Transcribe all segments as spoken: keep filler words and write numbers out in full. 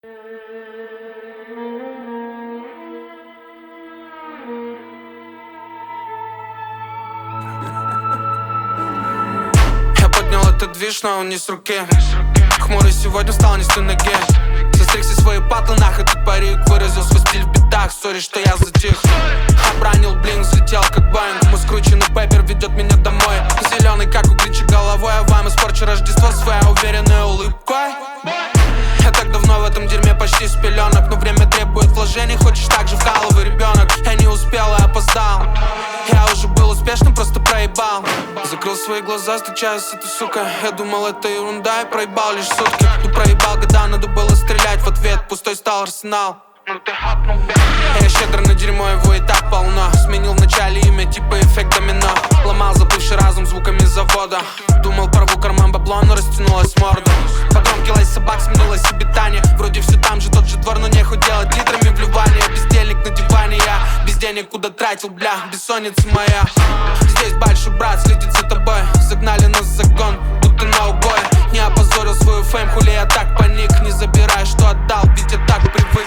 Я поднял этот движ, но он не с руки. Хмурый сегодня стал не с той ноги. Застриг все свои патлы, нахуй этот парик. Выразил свой стиль в битах, сори, что я затих. Обронил блин, взлетел как Боинг. Мой скрученный пеппер ведет меня домой. Зеленый, как у Гринча головой. А вам испорчу Рождество своей уверенной улыбкой. Я так давно в этом дерьме, почти с пеленок. Но время требует вложений, хочешь так же вкалывай, ребенок. Я не успел и опоздал. Я уже был успешным, просто проебал. Закрыл свои глаза, встречаюсь с этой сукой. Я думал, это ерунда, и проебал лишь сутки. Ну проебал года, надо было стрелять в ответ. Пустой стал арсенал. Я щедро на дерьмо, его и так полно. Сменил вначале имя, типа эффект домино. Ломал заплывший разум звуками завода. Думал, порву карман бабло, но растянулась морда. Потом килась собак, сменилось обитание. Вроде все там же, тот же двор, но нехуй делать литрами вливания. Бездельник на диване, я без денег куда тратил, бля, бессонница моя. Здесь большой брат следит за тобой. Загнали нас в загон, будто на убой. Не опозорил свою фейм, хули я так паник. Не забирай, что отдал, ведь я так привык.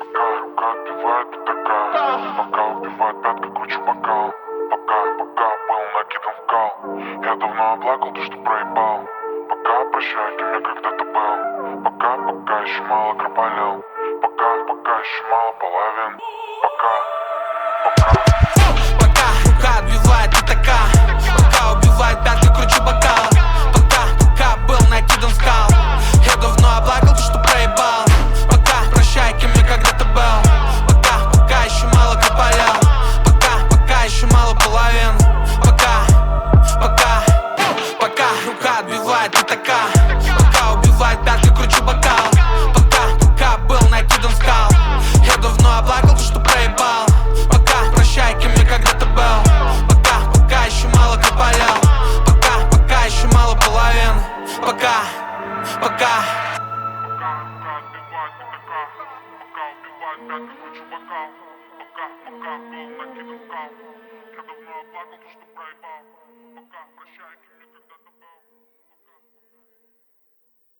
Пока убивает пятка, кручу бокал. Пока, пока был накидан в кал. Я давно оплакал то, что проебал. Пока прощай, кем я когда-то был. Пока, пока еще мало кропалил. Пока, пока еще мало половин. Пока, пока. Пока рука отбивает пятака. Пока убивает пятка, кручу бокал. Пока, пока был накидан в кал. Я давно оплакал то, что проебал. Пока прощай, кем я когда-то был. Пока еще мало копалял. Пока, пока еще мало половин. Пока, пока, пока рука отбивает пятака. Пока убивает пятки, кручу бокал. Пока, пока был накидан в скал. Я давно оплакал то, что проебал. Пока, прощай, кем я когда-то был. Пока, пока еще мало копалял. Пока, пока еще мало половин. Пока, пока. Пока, пока был накидан в кал. Я давно оплакал то, что проебал. Пока, прощай.